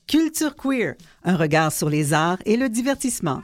Culture queer, un regard sur les arts et le divertissement.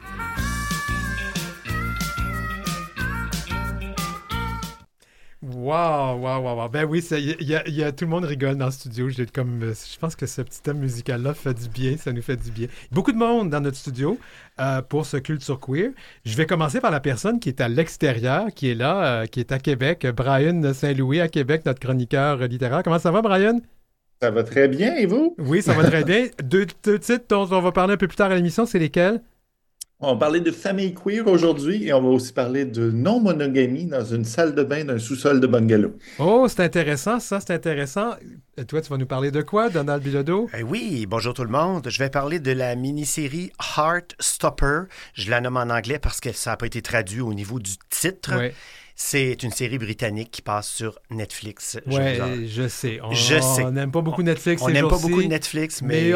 Wow. Ben oui, tout le monde rigole dans le studio. Je pense que ce petit thème musical-là fait du bien, ça nous fait du bien. Beaucoup de monde dans notre studio pour ce Culture Queer. Je vais commencer par la personne qui est à l'extérieur, qui est là, qui est à Québec, Brian Saint-Louis à Québec, notre chroniqueur littéraire. Comment ça va, Brian? Ça va très bien, et vous? Oui, ça va très bien. Deux titres dont on va parler un peu plus tard à l'émission, c'est lesquels? On va parler de famille queer aujourd'hui et on va aussi parler de non-monogamie dans une salle de bain d'un sous-sol de bungalow. Oh, c'est intéressant, ça, c'est intéressant. Et toi, tu vas nous parler de quoi, Donald Bilodeau? Oui, bonjour tout le monde. Je vais parler de la mini-série Heartstopper. Je la nomme en anglais parce que ça n'a pas été traduit au niveau du titre. Ouais. C'est une série britannique qui passe sur Netflix. Je sais. Je sais. On n'aime pas beaucoup Netflix. On n'aime pas beaucoup Netflix, mais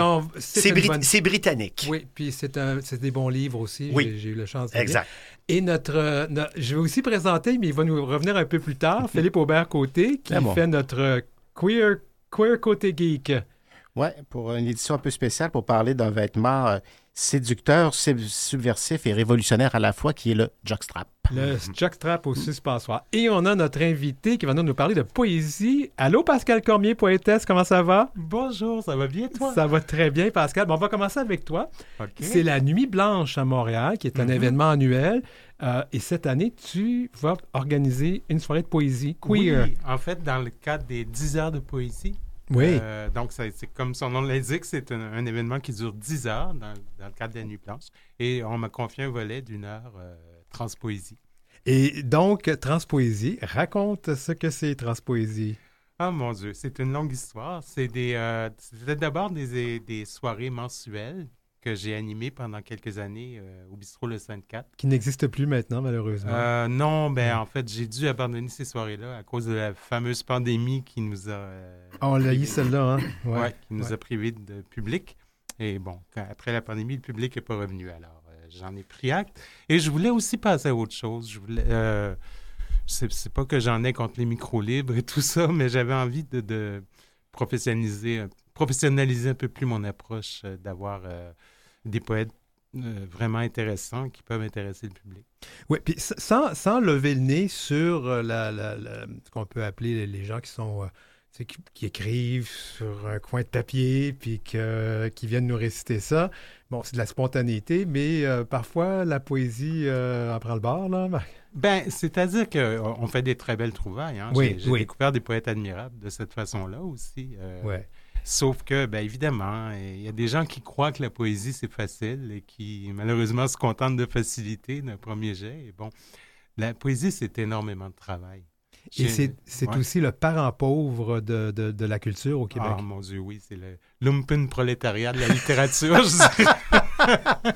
c'est britannique. Oui, puis c'est des bons livres aussi. Oui. J'ai eu la chance de lire. Exact. Et je vais aussi présenter, mais il va nous revenir un peu plus tard, Philippe Aubert-Côté, qui fait notre queer côté geek. Oui, pour une édition un peu spéciale pour parler d'un vêtement séducteur, subversif et révolutionnaire à la fois, qui est le jockstrap. Le jockstrap au suspensoir. Et on a notre invité qui va nous parler de poésie. Allô, Pascal Cormier, poétesse, comment ça va? Bonjour, ça va bien, toi? Ça va très bien, Pascal. Bon, on va commencer avec toi. Okay. C'est la Nuit Blanche à Montréal, qui est un événement annuel. Et cette année, tu vas organiser une soirée de poésie queer. Oui, en fait, dans le cadre des 10 heures de poésie. Oui. Donc, c'est comme son nom l'indique, c'est un événement qui dure 10 heures dans le cadre de la Nuit Blanche. Et on m'a confié un volet d'1 heure transpoésie. Et donc, transpoésie, raconte ce que c'est transpoésie. Ah mon Dieu, c'est une longue histoire. C'était d'abord des soirées mensuelles que j'ai animées pendant quelques années au bistrot Le 54. Qui n'existe plus maintenant, malheureusement. Non, en fait, j'ai dû abandonner ces soirées-là à cause de la fameuse pandémie qui nous a... on l'a eu celle-là, hein? Oui, qui nous a privés de public. Et bon, après la pandémie, le public n'est pas revenu. Alors, j'en ai pris acte. Et je voulais aussi passer à autre chose. Je voulais... c'est pas que j'en ai contre les micros libres et tout ça, mais j'avais envie de professionnaliser un peu plus mon approche, d'avoir des poètes vraiment intéressants qui peuvent intéresser le public. Oui, puis sans lever le nez sur ce qu'on peut appeler les gens qui sont... qui écrivent sur un coin de papier puis qui viennent nous réciter ça. Bon, c'est de la spontanéité, mais parfois, la poésie en prend le bord, là. C'est-à-dire qu'on fait des très belles trouvailles. Hein? Oui, j'ai découvert des poètes admirables de cette façon-là aussi. Sauf que, évidemment, il y a des gens qui croient que la poésie, c'est facile et qui, malheureusement, se contentent de facilité d'un premier jet. Et bon, la poésie, c'est énormément de travail. Et c'est aussi le parent pauvre de la culture au Québec. Ah, mon Dieu, oui, c'est le lumpen prolétariat de la littérature, je dirais.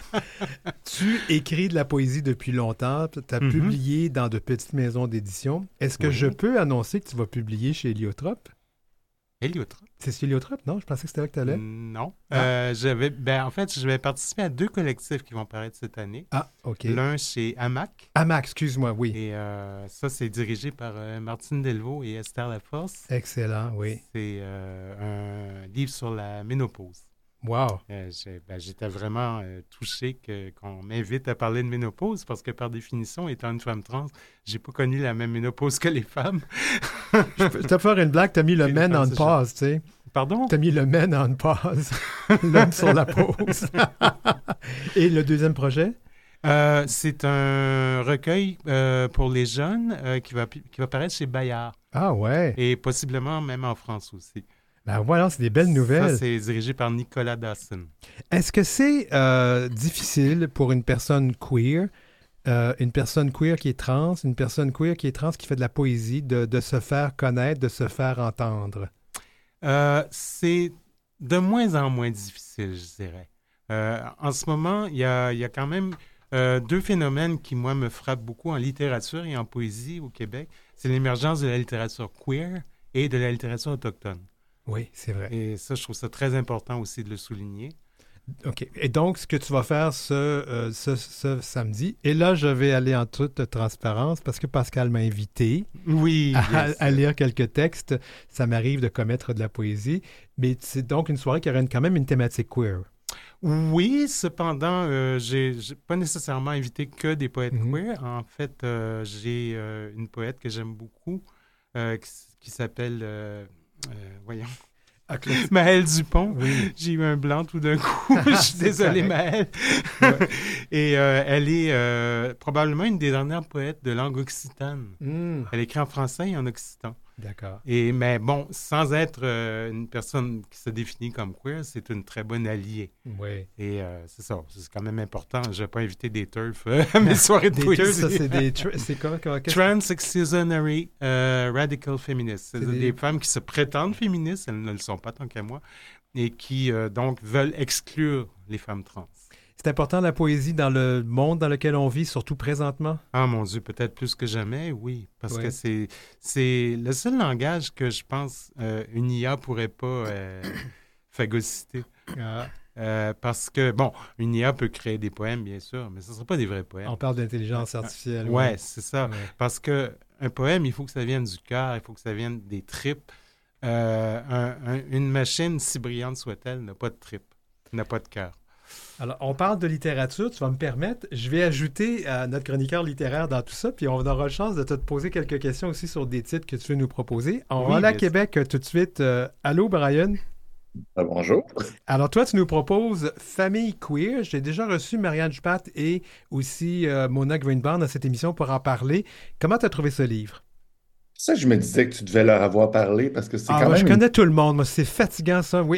Tu écris de la poésie depuis longtemps. Tu as publié dans de petites maisons d'édition. Est-ce que je peux annoncer que tu vas publier chez Héliotrope? Héliotrope? C'est chez Héliotrope, non? Je pensais que c'était là que tu allais. Non. En fait, je vais participer à 2 collectifs qui vont paraître cette année. Ah, OK. L'un chez AMAC. AMAC, excuse-moi, oui. Et ça, c'est dirigé par Martine Delvaux et Esther Laforce. Excellent, oui. C'est un livre sur la ménopause. Wow! J'étais vraiment touché qu'on m'invite à parler de ménopause parce que, par définition, étant une femme trans, j'ai pas connu la même ménopause que les femmes. Je peux te faire une blague, t'as mis le men on pause, tu sais. Pardon? T'as mis le men on pause, l'homme sur la pause. Et le deuxième projet? C'est un recueil pour les jeunes qui va paraître chez Bayard. Ah ouais? Et possiblement même en France aussi. Ben voilà, c'est des belles nouvelles. Ça, c'est dirigé par Nicolas Dawson. Est-ce que c'est difficile pour une personne queer qui est trans, une personne queer qui est trans qui fait de la poésie, de se faire connaître, de se faire entendre? C'est de moins en moins difficile, je dirais. En ce moment, il y a quand même 2 phénomènes qui, moi, me frappent beaucoup en littérature et en poésie au Québec. C'est l'émergence de la littérature queer et de la littérature autochtone. Oui, c'est vrai. Et ça, je trouve ça très important aussi de le souligner. OK. Et donc, ce que tu vas faire ce samedi, et là, je vais aller en toute transparence parce que Pascal m'a invité Oui, à lire quelques textes. Ça m'arrive de commettre de la poésie, mais c'est donc une soirée qui aura quand même une thématique queer. Oui, cependant, j'ai pas nécessairement invité que des poètes queer. En fait, j'ai une poète que j'aime beaucoup qui s'appelle, voyons, Maëlle Dupont. Oui. J'ai eu un blanc tout d'un coup. Je suis désolé, Maëlle. Ouais. Et elle est probablement une des dernières poètes de langue occitane. Elle écrit en français et en occitan. D'accord. Mais bon, sans être une personne qui se définit comme queer, c'est une très bonne alliée. Oui. Et c'est ça, c'est quand même important. Je vais pas inviter des turfs à mes soirées de Des poésie. turfs, ça, c'est des... c'est quoi? Trans-exclusionary radical feminists. C'est C'est des femmes qui se prétendent féministes, elles ne le sont pas tant qu'à moi, et qui donc veulent exclure les femmes trans. C'est important la poésie dans le monde dans lequel on vit, surtout présentement? Ah mon Dieu, peut-être plus que jamais, oui. Parce Ouais. que c'est le seul langage que je pense une IA pourrait pas phagocyter. Parce que, bon, une IA peut créer des poèmes, bien sûr, mais ce ne seraient pas des vrais poèmes. On parle d'intelligence artificielle. Ouais, c'est ça. Ouais. Parce que un poème, il faut que ça vienne du cœur, il faut que ça vienne des tripes. Une machine, si brillante soit-elle, n'a pas de tripes, n'a pas de cœur. Alors, on parle de littérature, tu vas me permettre. Je vais ajouter à notre chroniqueur littéraire dans tout ça, puis on aura chance de te poser quelques questions aussi sur des titres que tu veux nous proposer. On va aller à Québec tout de suite. Allô, Brian? Bonjour. Alors, toi, tu nous proposes Famille queer. J'ai déjà reçu Marianne Jupat et aussi Mona Greenbaum dans cette émission pour en parler. Comment tu as trouvé ce livre? Ça, je me disais que tu devais leur avoir parlé parce que c'est quand moi, même... je connais tout le monde. Moi, c'est fatigant, ça, oui.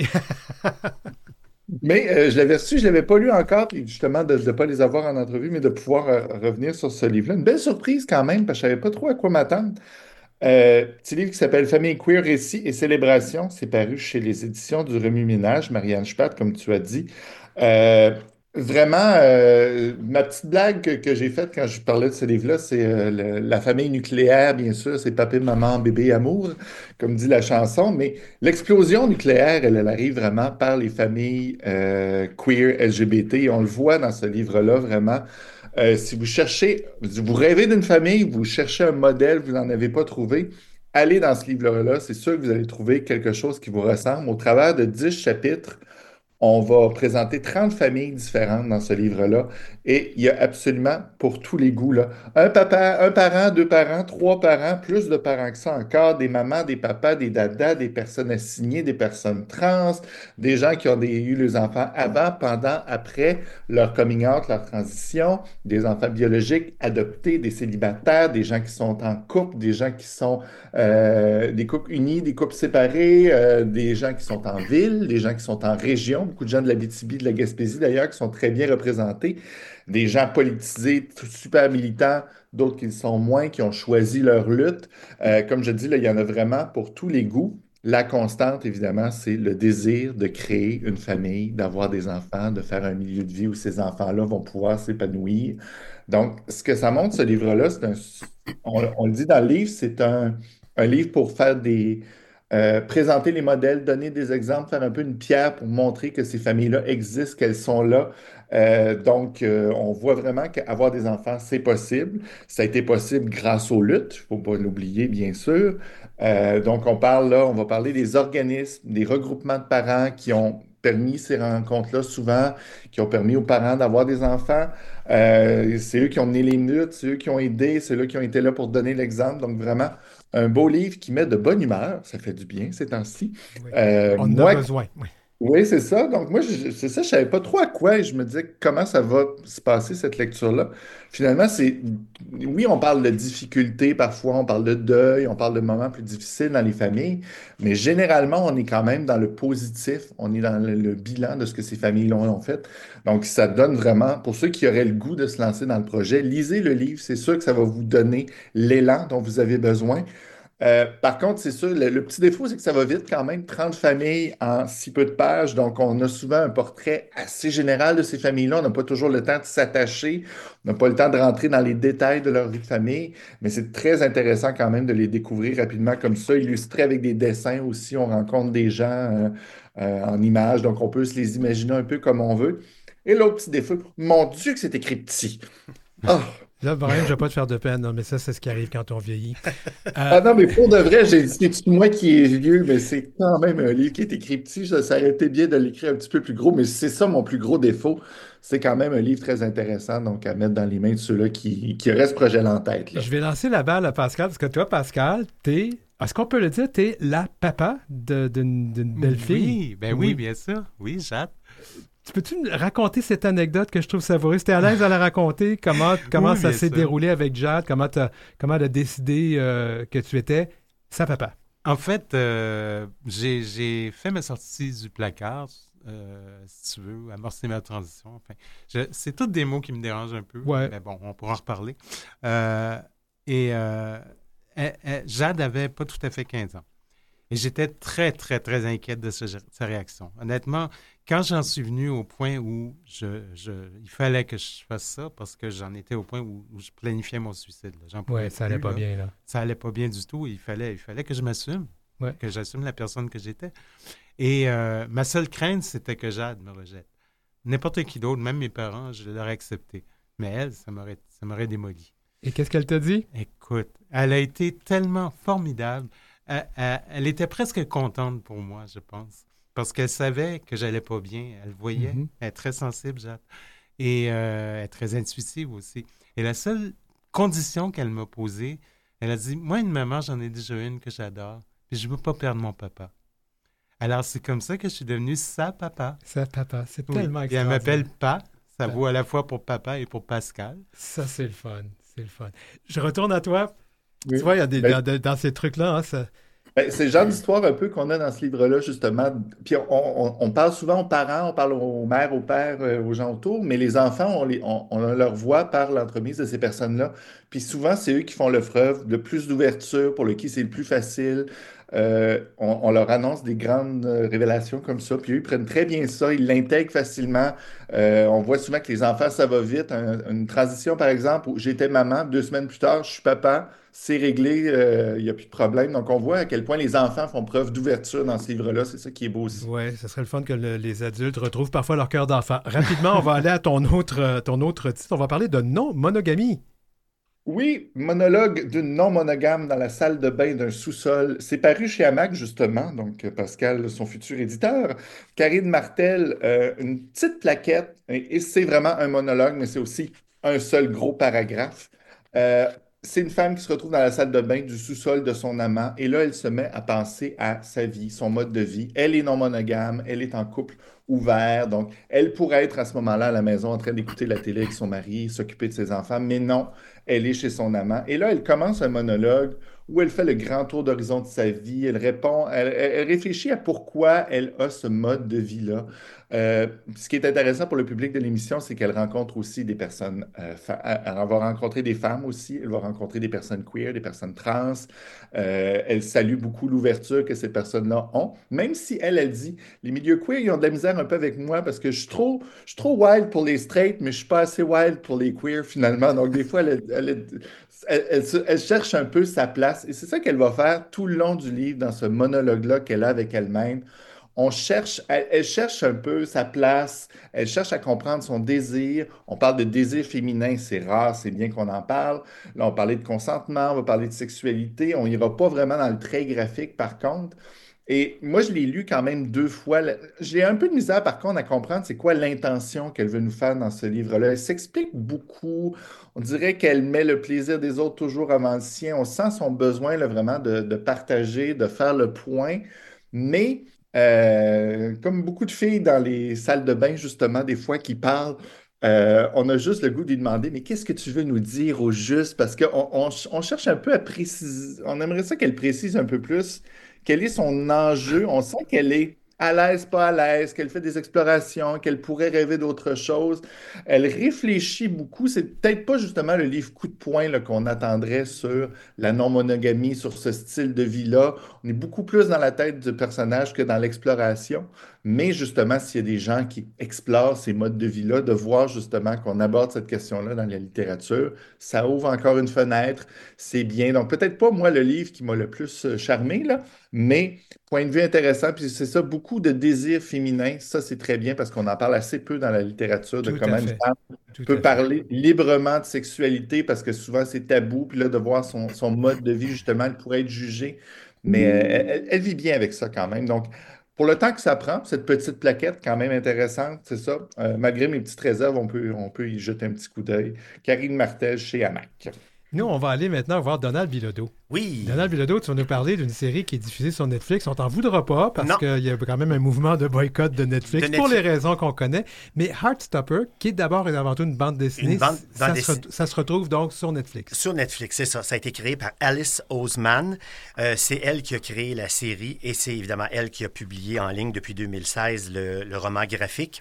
Mais je l'avais reçu, je ne l'avais pas lu encore, puis justement de ne pas les avoir en entrevue, mais de pouvoir revenir sur ce livre-là. Une belle surprise quand même, parce que je ne savais pas trop à quoi m'attendre. Petit livre qui s'appelle Famille queer, récits et célébrations. C'est paru chez les éditions du Remue-Ménage, Marianne Spath, comme tu as dit. Euh, Vraiment, ma petite blague que j'ai faite quand je parlais de ce livre-là, c'est la famille nucléaire, bien sûr, c'est papa, maman, bébé, amour, comme dit la chanson, mais l'explosion nucléaire, elle arrive vraiment par les familles queer, LGBT, et on le voit dans ce livre-là, vraiment. Si vous cherchez, vous rêvez d'une famille, vous cherchez un modèle, vous n'en avez pas trouvé, allez dans ce livre-là, c'est sûr que vous allez trouver quelque chose qui vous ressemble. Au travers de 10 chapitres, on va présenter 30 familles différentes dans ce livre-là et il y a absolument pour tous les goûts, là. Un papa, un parent, deux parents, trois parents, plus de parents que ça encore, des mamans, des papas, des dadas, des personnes assignées, des personnes trans, des gens qui ont eu les enfants avant, pendant, après leur coming out, leur transition, des enfants biologiques adoptés, des célibataires, des gens qui sont en couple, des gens qui sont des couples unis, des couples séparés, des gens qui sont en ville, des gens qui sont en région, beaucoup de gens de l'Abitibi, de la Gaspésie d'ailleurs, qui sont très bien représentés, des gens politisés, super militants, d'autres qui le sont moins, qui ont choisi leur lutte. Comme je dis, là, il y en a vraiment pour tous les goûts. La constante, évidemment, c'est le désir de créer une famille, d'avoir des enfants, de faire un milieu de vie où ces enfants-là vont pouvoir s'épanouir. Donc, ce que ça montre, ce livre-là, on le dit dans le livre, c'est un livre pour faire présenter les modèles, donner des exemples, faire un peu une pierre pour montrer que ces familles-là existent, qu'elles sont là. On voit vraiment qu'avoir des enfants, c'est possible. Ça a été possible grâce aux luttes, il ne faut pas l'oublier, bien sûr. Donc, on va parler des organismes, des regroupements de parents qui ont permis ces rencontres-là souvent, qui ont permis aux parents d'avoir des enfants. C'est eux qui ont mené les luttes, c'est eux qui ont aidé, c'est eux qui ont été là pour donner l'exemple. Donc, vraiment, un beau livre qui met de bonne humeur. Ça fait du bien ces temps-ci. Oui. On en Moi, a besoin. Oui. oui, c'est ça. Donc, moi, c'est ça, je savais pas trop à quoi et je me disais comment ça va se passer cette lecture-là. Finalement, oui, on parle de difficultés parfois, on parle de deuil, on parle de moments plus difficiles dans les familles, mais généralement, on est quand même dans le positif, on est dans le bilan de ce que ces familles ont fait. Donc, ça donne vraiment, pour ceux qui auraient le goût de se lancer dans le projet, lisez le livre, c'est sûr que ça va vous donner l'élan dont vous avez besoin. Par contre, c'est sûr, le petit défaut, c'est que ça va vite quand même, 30 familles en si peu de pages. Donc, on a souvent un portrait assez général de ces familles-là. On n'a pas toujours le temps de s'attacher. On n'a pas le temps de rentrer dans les détails de leur vie de famille. Mais c'est très intéressant quand même de les découvrir rapidement comme ça, illustré avec des dessins aussi. On rencontre des gens en images. Donc, on peut se les imaginer un peu comme on veut. Et l'autre petit défaut, mon Dieu que c'est écrit petit. Ah! Là, Brian, je ne vais pas te faire de peine, non, mais ça, c'est ce qui arrive quand on vieillit. Ah non, mais pour de vrai, j'ai dit, c'est moi qui est vieux, mais c'est quand même un livre qui est écrit petit. Ça aurait été bien de l'écrire un petit peu plus gros, mais c'est ça mon plus gros défaut. C'est quand même un livre très intéressant, donc à mettre dans les mains de ceux-là qui auraient ce projet-là en tête, là. Je vais lancer la balle à Pascal, parce que toi, Pascal, est-ce qu'on peut le dire, t'es la papa d'une belle fille? Oui, ben oui, bien sûr. Oui, Jade. Peux-tu me raconter cette anecdote que je trouve savoureuse? T'es à l'aise à la raconter? Comment Oui, ça bien s'est sûr. déroulé avec Jade? Comment elle a décidé que tu étais sa papa? En fait, j'ai fait ma sortie du placard, si tu veux, amorcer ma transition. Enfin, c'est tous des mots qui me dérangent un peu, Ouais. mais bon, on pourra en reparler. Et Jade avait pas tout à fait 15 ans. Et j'étais très, très, très inquiète de sa réaction. Honnêtement, quand j'en suis venu au point où il fallait que je fasse ça, parce que j'en étais au point où je planifiais mon suicide. Là. J'en pouvais Ouais, ça allait plus, pas là. bien, là. Ça allait pas bien du tout. Il fallait que je m'assume, Ouais. que j'assume la personne que j'étais. Et ma seule crainte, c'était que Jade me rejette. N'importe qui d'autre, même mes parents, je l'aurais accepté. Mais elle, ça m'aurait démoli. Et qu'est-ce qu'elle t'a dit? Écoute, elle a été tellement formidable. Elle était presque contente pour moi, je pense. Parce qu'elle savait que j'allais pas bien. Elle voyait. Mhm. Elle est très sensible, Jade. Et elle est très intuitive aussi. Et la seule condition qu'elle m'a posée, elle a dit, moi, une maman, j'en ai déjà une que j'adore. Puis je veux pas perdre mon papa. Alors, c'est comme ça que je suis devenu sa papa. Sa papa, c'est Oui. tellement Et elle extraordinaire. m'appelle Pa. Ça Pa. vaut à la fois pour papa et pour Pascal. Ça, c'est le fun. C'est le fun. Je retourne à toi. Oui. Tu vois, il y a Ben, dans ces trucs-là, hein, c'est le genre d'histoire un peu qu'on a dans ce livre-là, justement. Puis on parle souvent aux parents, on parle aux mères, aux pères, aux gens autour, mais les enfants, on leur voit par l'entremise de ces personnes-là. Puis souvent, c'est eux qui font le preuve de plus d'ouverture, pour le qui c'est le plus facile. On leur annonce des grandes révélations comme ça, puis eux, ils prennent très bien ça, ils l'intègrent facilement. On voit souvent que les enfants, ça va vite. Une transition, par exemple, où j'étais maman, 2 semaines plus tard, je suis papa. C'est réglé, il n'y a plus de problème. Donc, on voit à quel point les enfants font preuve d'ouverture dans ce livre-là. C'est ça qui est beau aussi. ouais, ce serait le fun que les adultes retrouvent parfois leur cœur d'enfant. Rapidement, on va aller à ton autre titre. On va parler de non-monogamie. Oui, monologue d'une non-monogame dans la salle de bain d'un sous-sol. C'est paru chez Hamac, justement. Donc, Pascal, son futur éditeur. Karine Martel, une petite plaquette. Et c'est vraiment un monologue, mais c'est aussi un seul gros paragraphe. Euh, c'est une femme qui se retrouve dans la salle de bain du sous-sol de son amant. Et là, elle se met à penser à sa vie, son mode de vie. Elle est non monogame, elle est en couple ouvert. Donc, elle pourrait être à ce moment-là à la maison en train d'écouter la télé avec son mari, s'occuper de ses enfants. Mais non, elle est chez son amant. Et là, elle commence un monologue où elle fait le grand tour d'horizon de sa vie. Elle répond, elle réfléchit à pourquoi elle a ce mode de vie-là. Ce qui est intéressant pour le public de l'émission, c'est qu'elle rencontre aussi des personnes, elle va rencontrer des femmes aussi, elle va rencontrer des personnes queer, des personnes trans. Elle salue beaucoup l'ouverture que ces personnes-là ont, même si elle dit, les milieux queer, ils ont de la misère un peu avec moi parce que je suis trop wild pour les straight, mais je suis pas assez wild pour les queer finalement. Donc des fois, elle cherche un peu sa place et c'est ça qu'elle va faire tout le long du livre dans ce monologue-là qu'elle a avec elle-même. Elle cherche un peu sa place, elle cherche à comprendre son désir. On parle de désir féminin, c'est rare, c'est bien qu'on en parle. Là, on parlait de consentement, on va parler de sexualité. On n'ira pas vraiment dans le trait graphique, par contre. Et moi, je l'ai lu quand même 2 fois. J'ai un peu de misère, par contre, à comprendre c'est quoi l'intention qu'elle veut nous faire dans ce livre-là. Elle s'explique beaucoup. On dirait qu'elle met le plaisir des autres toujours avant le sien. On sent son besoin là, vraiment de partager, de faire le point. Mais comme beaucoup de filles dans les salles de bain, justement, des fois qui parlent, on a juste le goût de lui demander, mais qu'est-ce que tu veux nous dire au juste? Parce qu'on cherche un peu à préciser, on aimerait ça qu'elle précise un peu plus quel est son enjeu. On sent qu'elle est à l'aise, pas à l'aise, qu'elle fait des explorations, qu'elle pourrait rêver d'autre chose. Elle réfléchit beaucoup. C'est peut-être pas justement le livre coup de poing là, qu'on attendrait sur la non-monogamie, sur ce style de vie-là. On est beaucoup plus dans la tête du personnage que dans l'exploration. Mais justement, s'il y a des gens qui explorent ces modes de vie-là, de voir justement qu'on aborde cette question-là dans la littérature, ça ouvre encore une fenêtre. C'est bien. Donc, peut-être pas moi le livre qui m'a le plus charmé, là, mais point de vue intéressant. Puis c'est ça, beaucoup de désir féminin. Ça, c'est très bien parce qu'on en parle assez peu dans la littérature de Tout comment à une fait. femme Tout peut à fait. parler librement de sexualité parce que souvent c'est tabou. Puis là, de voir son mode de vie, justement, elle pourrait être jugée. Mais elle vit bien avec ça quand même. Donc, pour le temps que ça prend, cette petite plaquette quand même intéressante, c'est ça. Malgré mes petites réserves, on peut y jeter un petit coup d'œil. Karine Martel chez Hamac. Nous, on va aller maintenant voir Donald Bilodeau. Oui. Donald Bilodeau, tu vas nous parler d'une série qui est diffusée sur Netflix. On t'en voudra pas parce Non. qu'il y a quand même un mouvement de boycott de Netflix pour les raisons qu'on connaît. Mais Heartstopper, qui est d'abord et avant tout une bande dessinée, ça se retrouve donc sur Netflix. Sur Netflix, c'est ça. Ça a été créé par Alice Oseman. C'est elle qui a créé la série et c'est évidemment elle qui a publié en ligne depuis 2016 le roman graphique.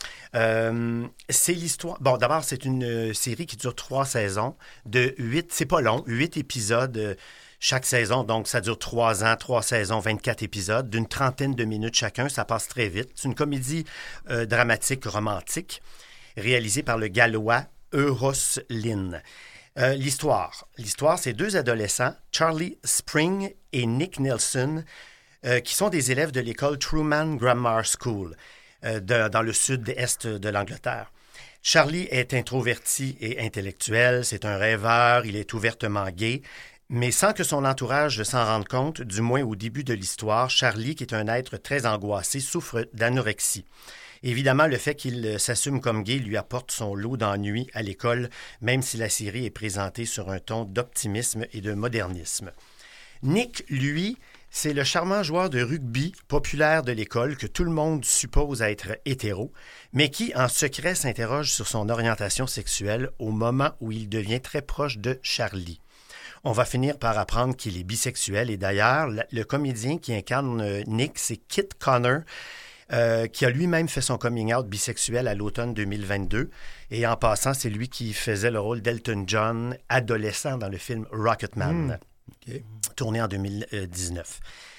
C'est l'histoire... Bon, d'abord, c'est une série qui dure 3 saisons de 8... C'est pas long, 8 épisodes chaque saison. Donc, ça dure 3 ans, 3 saisons, 24 épisodes, d'une trentaine de minutes chacun. Ça passe très vite. C'est une comédie dramatique romantique réalisée par le Gallois Euros Lynn. L'histoire, c'est 2 adolescents, Charlie Spring et Nick Nelson, qui sont des élèves de l'école Truman Grammar School. Dans le sud-est de l'Angleterre. Charlie est introverti et intellectuel, c'est un rêveur, il est ouvertement gay, mais sans que son entourage s'en rende compte, du moins au début de l'histoire, Charlie, qui est un être très angoissé, souffre d'anorexie. Évidemment, le fait qu'il s'assume comme gay lui apporte son lot d'ennuis à l'école, même si la série est présentée sur un ton d'optimisme et de modernisme. Nick, lui, c'est le charmant joueur de rugby populaire de l'école que tout le monde suppose être hétéro, mais qui, en secret, s'interroge sur son orientation sexuelle au moment où il devient très proche de Charlie. On va finir par apprendre qu'il est bisexuel et d'ailleurs, le comédien qui incarne Nick, c'est Kit Connor, qui a lui-même fait son coming out bisexuel à l'automne 2022. Et en passant, c'est lui qui faisait le rôle d'Elton John, adolescent dans le film Rocketman. Okay. Tourné en 2019.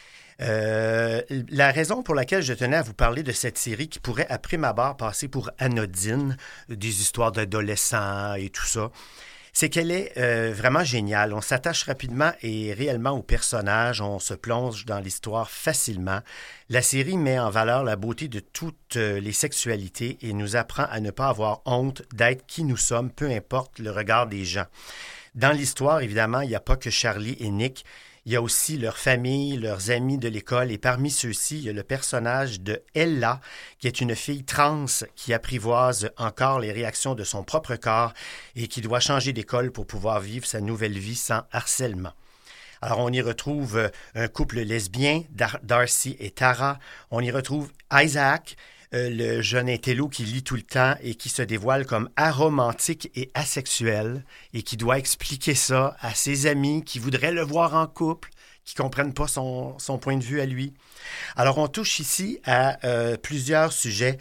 La raison pour laquelle je tenais à vous parler de cette série qui pourrait, à prime abord, passer pour anodine, des histoires d'adolescents et tout ça, c'est qu'elle est vraiment géniale. On s'attache rapidement et réellement aux personnages, on se plonge dans l'histoire facilement. La série met en valeur la beauté de toutes les sexualités et nous apprend à ne pas avoir honte d'être qui nous sommes, peu importe le regard des gens. Dans l'histoire, évidemment, il n'y a pas que Charlie et Nick. Il y a aussi leur famille, leurs amis de l'école. Et parmi ceux-ci, il y a le personnage de Ella, qui est une fille trans qui apprivoise encore les réactions de son propre corps et qui doit changer d'école pour pouvoir vivre sa nouvelle vie sans harcèlement. Alors, on y retrouve un couple lesbien, Darcy et Tara. On y retrouve Isaac, le jeune intello qui lit tout le temps et qui se dévoile comme aromantique et asexuel et qui doit expliquer ça à ses amis qui voudraient le voir en couple, qui ne comprennent pas son point de vue à lui. Alors, on touche ici à plusieurs sujets.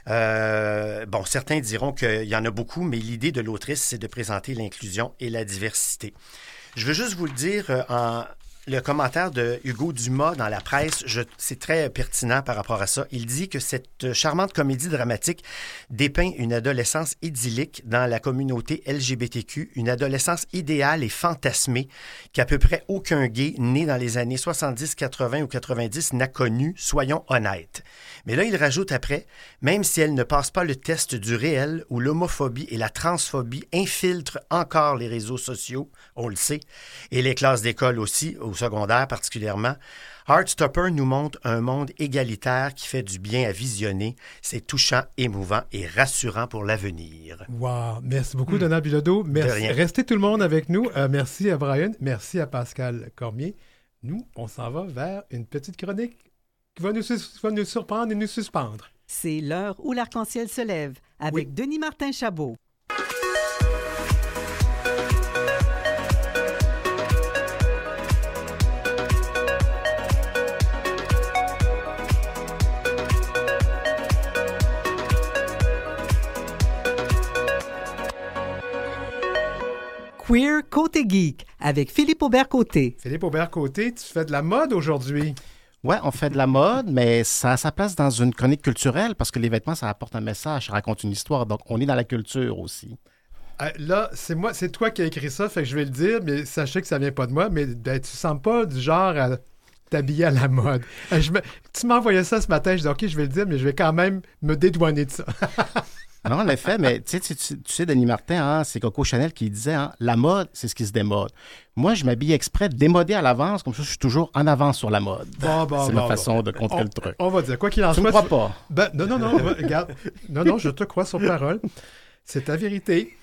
Bon, certains diront qu'il y en a beaucoup, mais l'idée de l'autrice, c'est de présenter l'inclusion et la diversité. Je veux juste vous le dire le commentaire de Hugo Dumas dans la presse, c'est très pertinent par rapport à ça. Il dit que cette charmante comédie dramatique dépeint une adolescence idyllique dans la communauté LGBTQ, une adolescence idéale et fantasmée qu'à peu près aucun gay né dans les années 70, 80 ou 90 n'a connu, soyons honnêtes. Mais là, il rajoute après, même si elle ne passe pas le test du réel où l'homophobie et la transphobie infiltrent encore les réseaux sociaux, on le sait, et les classes d'école aussi, au secondaire particulièrement, Heartstopper nous montre un monde égalitaire qui fait du bien à visionner. C'est touchant, émouvant et rassurant pour l'avenir. Wow! Merci beaucoup, Donald Bilodeau. Merci. Restez tout le monde avec nous. Merci à Brian. Merci à Pascal Cormier. Nous, on s'en va vers une petite chronique qui va nous surprendre et nous suspendre. C'est l'heure où l'arc-en-ciel se lève avec Denis Martin Chabot. Côté Geek avec Philippe Aubert-Côté. Philippe Aubert-Côté, tu fais de la mode aujourd'hui. Ouais, on fait de la mode, mais ça a sa place dans une chronique culturelle parce que les vêtements, ça apporte un message, ça raconte une histoire. Donc, on est dans la culture aussi. Là, c'est toi qui as écrit ça, fait que je vais le dire, mais sachez que ça vient pas de moi, mais tu sens pas du genre à t'habiller à la mode. Tu m'as envoyé ça ce matin, je dis OK, je vais le dire, mais je vais quand même me dédouaner de ça. Non, en effet, mais tu sais, Denis Martin, hein, c'est Coco Chanel qui disait, hein, la mode, c'est ce qui se démode. Moi, je m'habille exprès démodé à l'avance, comme ça, je suis toujours en avance sur la mode. C'est ma façon de contrer le truc. On va dire, quoi qu'il en soit... Tu me crois pas? Ben, non, regarde. Non, je te crois sur parole. C'est ta vérité.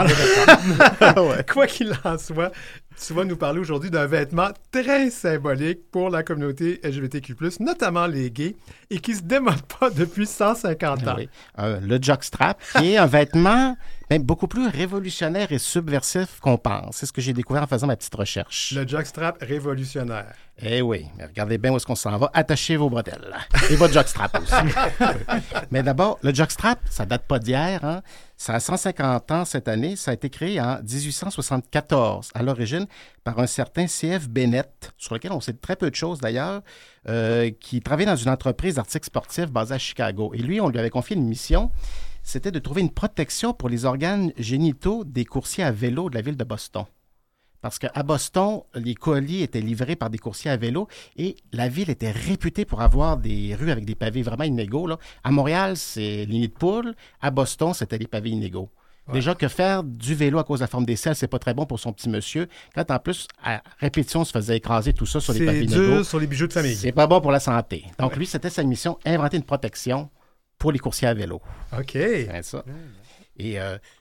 Quoi qu'il en soit, tu vas nous parler aujourd'hui d'un vêtement très symbolique pour la communauté LGBTQ+, notamment les gays, et qui se démode pas depuis 150 ans. Oui. Le jockstrap, qui est un vêtement même beaucoup plus révolutionnaire et subversif qu'on pense. C'est ce que j'ai découvert en faisant ma petite recherche. Le jockstrap révolutionnaire. Eh oui, mais regardez bien où est-ce qu'on s'en va. Attachez vos bretelles. Et votre jockstrap aussi. Mais d'abord, le jockstrap, ça date pas d'hier. Hein? Ça a 150 ans cette année. Ça a été créé en 1874, à l'origine, par un certain C.F. Bennett, sur lequel on sait très peu de choses d'ailleurs, qui travaillait dans une entreprise d'articles sportifs basée à Chicago. Et lui, on lui avait confié une mission. C'était de trouver une protection pour les organes génitaux des coursiers à vélo de la ville de Boston. Parce qu'à Boston, les colis étaient livrés par des coursiers à vélo et la ville était réputée pour avoir des rues avec des pavés vraiment inégaux. Là. À Montréal, c'est les nids de poules. À Boston, c'était des pavés inégaux. Ouais. Déjà que faire du vélo à cause de la forme des selles, c'est pas très bon pour son petit monsieur. Quand en plus, à répétition, on se faisait écraser tout ça sur les pavés inégaux. C'est dur sur les bijoux de famille. C'est pas bon pour la santé. Donc lui, c'était sa mission, inventer une protection pour les coursiers à vélo. OK. C'est ça. Et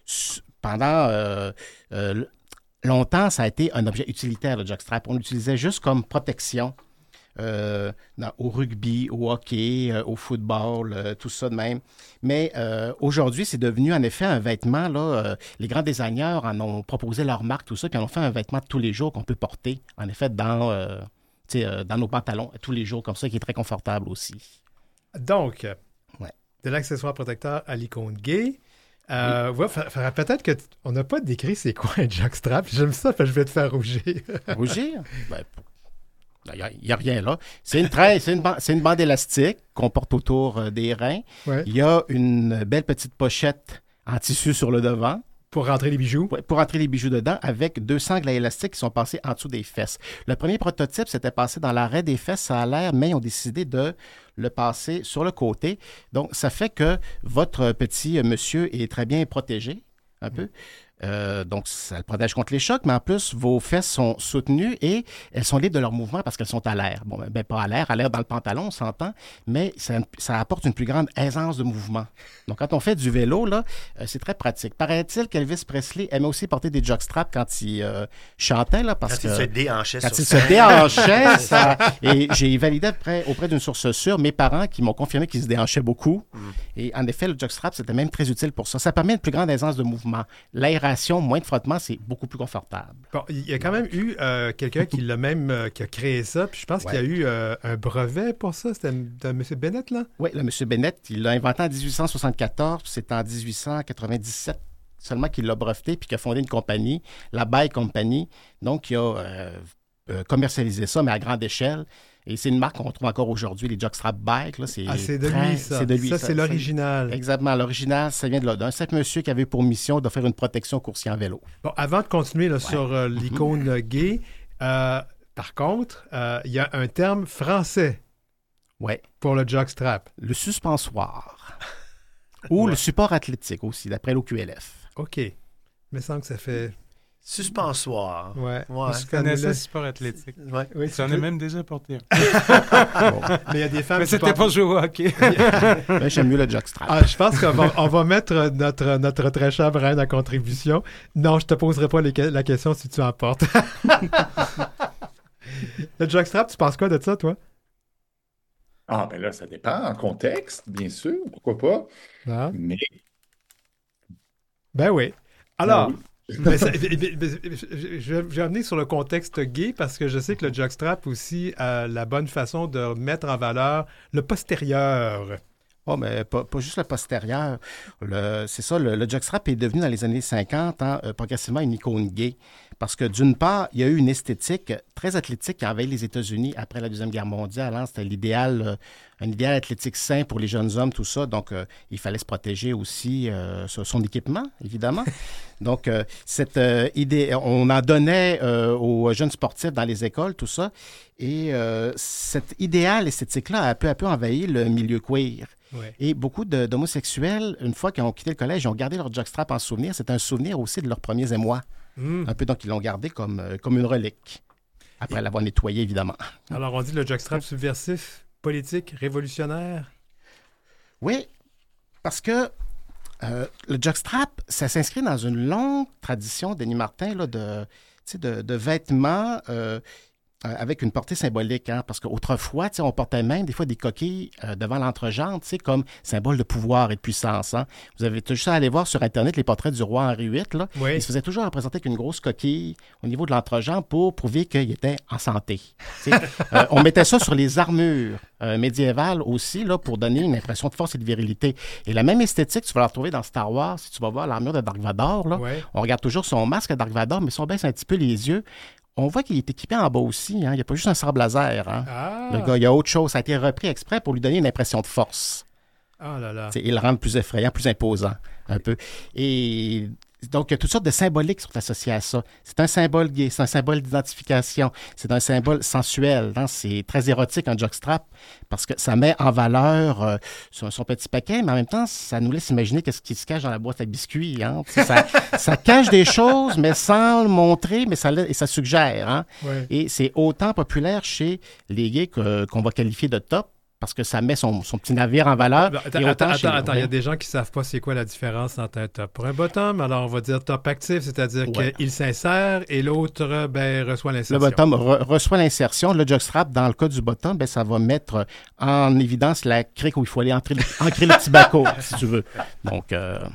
pendant longtemps, ça a été un objet utilitaire, le jockstrap. On l'utilisait juste comme protection au rugby, au hockey, au football, tout ça de même. Mais aujourd'hui, c'est devenu en effet un vêtement. Là, les grands designers en ont proposé leur marque, tout ça, puis en ont fait un vêtement de tous les jours qu'on peut porter, en effet, dans nos pantalons, tous les jours, comme ça, qui est très confortable aussi. Donc, de l'accessoire protecteur à l'icône gay. Peut-être qu'on n'a pas décrit c'est quoi un jockstrap. J'aime ça, je vais te faire rougir. Rougir? Il n'y a rien là. C'est une bande élastique qu'on porte autour des reins. Ouais. Il y a une belle petite pochette en tissu sur le devant. Pour rentrer les bijoux? Oui, pour rentrer les bijoux dedans avec 2 sangles à élastique qui sont passées en dessous des fesses. Le premier prototype s'était passé dans l'arrêt des fesses, ça a l'air, mais ils ont décidé de le passer sur le côté. Donc, ça fait que votre petit monsieur est très bien protégé, un peu. Donc, ça le protège contre les chocs, mais en plus, vos fesses sont soutenues et elles sont libres de leur mouvement parce qu'elles sont à l'air. Bon, pas à l'air dans le pantalon, on s'entend, mais ça apporte une plus grande aisance de mouvement. Donc, quand on fait du vélo, là, c'est très pratique. Paraît-il qu'Elvis Presley aimait aussi porter des jockstraps quand il chantait, là, parce quand il se déhanchait quand il se déhanchait, et j'ai validé auprès d'une source sûre mes parents qui m'ont confirmé qu'il se déhanchait beaucoup. Et en effet, le jockstrap, c'était même très utile pour ça. Ça permet une plus grande aisance de mouvement. L'aération, moins de frottement, c'est beaucoup plus confortable. Bon, il y a quand même eu quelqu'un qui qui a créé ça, puis je pense qu'il y a eu un brevet pour ça. C'était M. Bennett, là? Oui, le M. Bennett, il l'a inventé en 1874, puis c'est en 1897 seulement qu'il l'a breveté, puis qu'il a fondé une compagnie, la Bike Company, donc il a commercialisé ça, mais à grande échelle. Et c'est une marque qu'on retrouve encore aujourd'hui, les jockstrap bike. Là, c'est de lui, ça. C'est de lui. Ça, c'est l'original. Exactement. L'original, ça vient de là. D'un simple monsieur qui avait pour mission d'offrir une protection aux coursiers en vélo. Bon, avant de continuer là, sur l'icône gay, par contre, il y a un terme français pour le jockstrap. Le suspensoire. Ou le support athlétique aussi, d'après l'OQLF. OK. Il me semble que ça fait... Suspensoire. Ouais. Je connaissais le support athlétique. Ouais. Oui, j'en ai même déjà porté un. Mais il y a des femmes mais c'était pas jouer au hockey. Mais j'aime mieux le jockstrap. Je pense qu'on va mettre notre très cher Brian en contribution. Non, je te poserai pas la question si tu en portes. Le jockstrap, tu penses quoi de ça, toi? Ah, ben là, ça dépend. En contexte, bien sûr. Pourquoi pas? Ah. Mais... Ben oui. Alors... je vais revenir sur le contexte gay parce que je sais que le jockstrap aussi a la bonne façon de mettre en valeur le postérieur. Oh, mais pas juste le postérieur. C'est ça, le jockstrap est devenu dans les années 50 progressivement une icône gay Parce que d'une part, il y a eu une esthétique très athlétique qui a envahi les États-Unis après la Deuxième Guerre mondiale. Hein. C'était l'idéal, un idéal athlétique sain pour les jeunes hommes, tout ça. Donc, il fallait se protéger aussi son équipement, évidemment. Donc, cette idée, on en donnait aux jeunes sportifs dans les écoles, tout ça. Et cet idéal esthétique-là a peu à peu envahi le milieu queer. Ouais. Et beaucoup d'homosexuels, une fois qu'ils ont quitté le collège, ils ont gardé leur jockstrap en souvenir. C'est un souvenir aussi de leurs premiers émois. Un peu, donc, ils l'ont gardé comme une relique, après l'avoir nettoyé, évidemment. Alors, on dit le jockstrap subversif, politique, révolutionnaire. Oui, parce que le jockstrap, ça s'inscrit dans une longue tradition, Denis Martin, là, de vêtements avec une portée symbolique, hein, parce qu'autrefois, on portait même des fois des coquilles devant l'entrejambe, comme symbole de pouvoir et de puissance. Hein. Vous avez juste à aller voir sur Internet les portraits du roi Henri VIII. Là. Oui. Il se faisait toujours représenter avec une grosse coquille au niveau de l'entrejambe pour prouver qu'il était en santé. On mettait ça sur les armures médiévales aussi là, pour donner une impression de force et de virilité. Et la même esthétique, tu vas la retrouver dans Star Wars. Si tu vas voir l'armure de Dark Vador, là, on regarde toujours son masque à Dark Vador, mais si on baisse un petit peu les yeux, on voit qu'il est équipé en bas aussi. Hein. Il n'y a pas juste un sabre laser. Hein. Le gars, il y a autre chose. Ça a été repris exprès pour lui donner une impression de force. Oh là là. Et le rendre plus effrayant, plus imposant, un peu. Et donc, il y a toutes sortes de symboliques qui sont associées à ça. C'est un symbole gay, c'est un symbole d'identification, c'est un symbole sensuel. Hein? C'est très érotique, un jockstrap, parce que ça met en valeur son petit paquet, mais en même temps, ça nous laisse imaginer qu'est-ce qui se cache dans la boîte à biscuits. Hein? Ça cache des choses, mais sans le montrer, mais ça suggère. Hein? Ouais. Et c'est autant populaire chez les gays qu'on va qualifier de top, parce que ça met son petit navire en valeur. Attends, il y a des gens qui ne savent pas c'est quoi la différence entre un top pour un bottom. Alors, on va dire top actif, c'est-à-dire qu'il s'insère et l'autre reçoit l'insertion. Le bottom reçoit l'insertion. Le jockstrap, dans le cas du bottom, ça va mettre en évidence la crique où il faut aller ancrer le petit baco, si tu veux. Donc,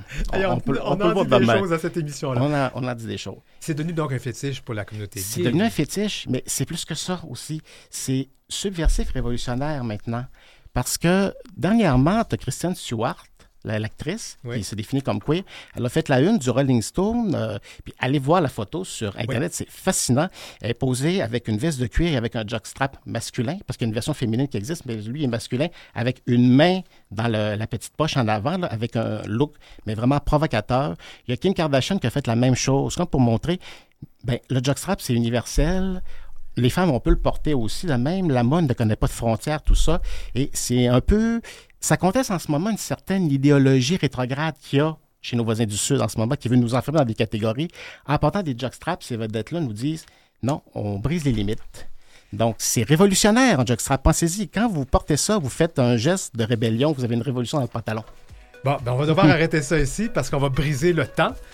on peut en dire des choses à cette émission-là. On en dit des choses. C'est devenu donc un fétiche pour la communauté. C'est devenu un fétiche, mais c'est plus que ça aussi. C'est subversif révolutionnaire maintenant. Parce que, dernièrement, tu as Kristen Stewart, l'actrice, qui se définit comme queer. Elle a fait la une du Rolling Stone. Puis allez voir la photo sur Internet, c'est fascinant. Elle est posée avec une veste de cuir et avec un jockstrap masculin, parce qu'il y a une version féminine qui existe, mais lui est masculin, avec une main dans la petite poche en avant, là, avec un look, mais vraiment provocateur. Il y a Kim Kardashian qui a fait la même chose, comme pour montrer, le jockstrap, c'est universel. Les femmes, on peut le porter aussi. Là, même la mode ne connaît pas de frontières, tout ça. Et c'est un peu... Ça conteste en ce moment une certaine idéologie rétrograde qu'il y a chez nos voisins du Sud en ce moment, qui veut nous enfermer dans des catégories. En portant des jockstraps, ces vedettes-là nous disent « Non, on brise les limites ». Donc, c'est révolutionnaire, un jockstrap. Pensez-y, quand vous portez ça, vous faites un geste de rébellion, vous avez une révolution dans le pantalon. Bon, on va devoir arrêter ça ici parce qu'on va briser le temps.